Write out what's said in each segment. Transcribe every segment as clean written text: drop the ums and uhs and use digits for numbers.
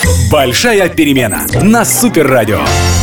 Большая перемена на Супер радио.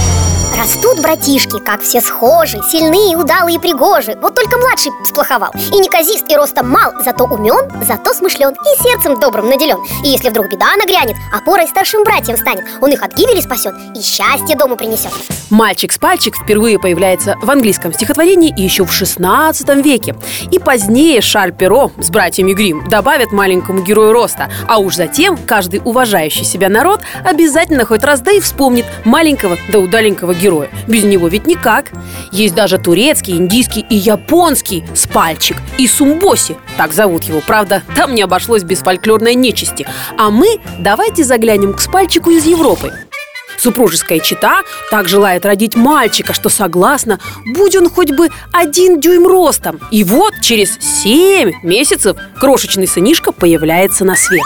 Растут братишки, как все схожи, сильные, удалые и пригожи. Вот только младший сплоховал. И неказист, и ростом мал, зато умен, зато смышлен, и сердцем добрым наделен. И если вдруг беда нагрянет, опорой старшим братьям станет. Он их от гибели спасет и счастье дому принесет. Мальчик с пальчик впервые появляется в английском стихотворении еще в XVI веке. И позднее Шарль Перро с братьями Гримм добавят маленькому герою роста. А уж затем каждый уважающий себя народ обязательно хоть раз да и вспомнит маленького да удаленького героя. Без него ведь никак. Есть даже турецкий, индийский и японский спальчик и сумбоси. Так зовут его, правда, там не обошлось без фольклорной нечисти. А мы давайте заглянем к спальчику из Европы. Супружеская чета так желает родить мальчика, что согласна, будь он хоть бы 1 дюйм ростом. И вот через 7 месяцев крошечный сынишка появляется на свет.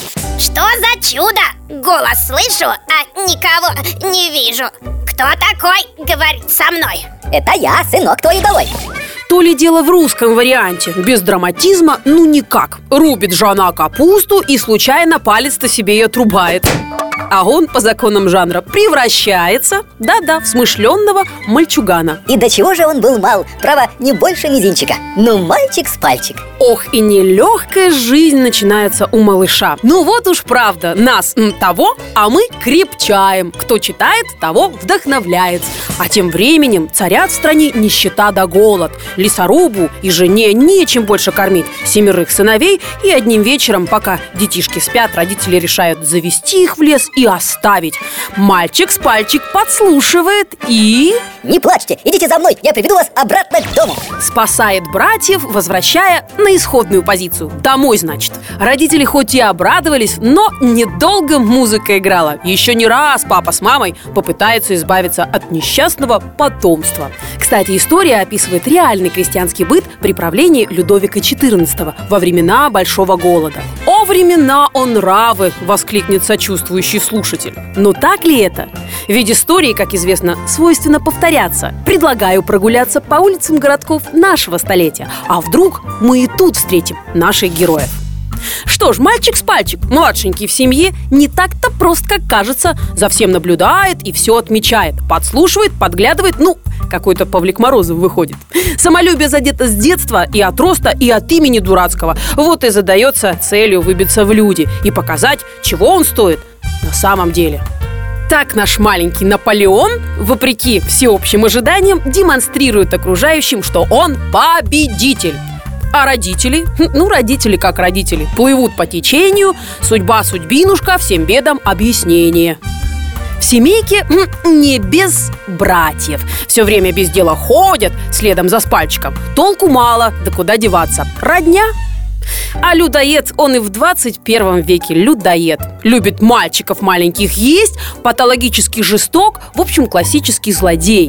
Что за чудо? Голос слышу, а никого не вижу. Кто такой говорит со мной? Это я, сынок твой удалой. То ли дело в русском варианте. Без драматизма ну никак. Рубит жена капусту и случайно палец-то себе и отрубает. А он по законам жанра превращается, да-да, в смышленного мальчугана. И до чего же он был мал? Право, не больше мизинчика. Ну, мальчик с пальчик. Ох, и нелегкая жизнь начинается у малыша. Ну вот уж правда, нас того, а мы крепчаем. Кто читает, того вдохновляет. А тем временем царят в стране нищета да голод. Лесорубу и жене нечем больше кормить 7 сыновей. И одним вечером, пока детишки спят, родители решают завести их в лес и оставить. Мальчик с пальчик подслушивает и... Не плачьте, идите за мной, я приведу вас обратно к дому. Спасает братьев, возвращая на исходную позицию. Домой, значит. Родители хоть и обрадовались, но недолго музыка играла. Еще не раз папа с мамой попытаются избавиться от несчастного потомства. Кстати, история описывает реальный крестьянский быт при правлении Людовика XIV во времена Большого голода. «О, времена, о нравы!» — воскликнет сочувствующий слушатель. Но так ли это? Ведь истории, как известно, свойственно повторяться. Предлагаю прогуляться по улицам городков нашего столетия. А вдруг мы и тут встретим наших героев? Что ж, мальчик с пальчик, младшенький в семье, не так-то прост, как кажется. За всем наблюдает и все отмечает. Подслушивает, подглядывает, какой-то Павлик Морозов выходит. Самолюбие задето с детства и от роста, и от имени дурацкого. Вот и задается целью выбиться в люди и показать, чего он стоит на самом деле. Так наш маленький Наполеон, вопреки всеобщим ожиданиям, демонстрирует окружающим, что он победитель. А родители? Родители как родители. Плывут по течению, судьба судьбинушка, всем бедам объяснение. В семейке не без братьев. Все время без дела ходят следом за спальчиком. Толку мало, да куда деваться. Родня. А людоед, он и в 21 веке людоед. Любит мальчиков маленьких есть, патологически жесток, в общем, классический злодей.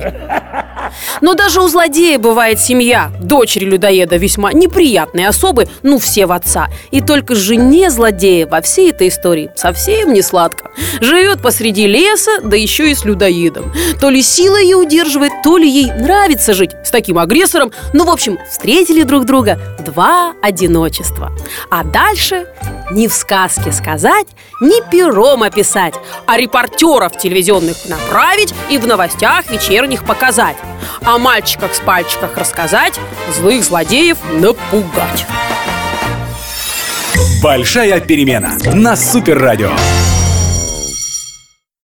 Но даже у злодея бывает семья. Дочери людоеда весьма неприятные особы, все в отца. И только жене злодея во всей этой истории совсем не сладко. Живет посреди леса, да еще и с людоедом. То ли сила ее удерживает, то ли ей нравится жить с таким агрессором. В общем, встретили друг друга 2 одиночества. А дальше ни в сказке сказать, ни пером описать, а репортеров телевизионных направить и в новостях вечерних показать. О мальчиках с пальчиках рассказать, злых злодеев напугать. Большая перемена на Супер радио.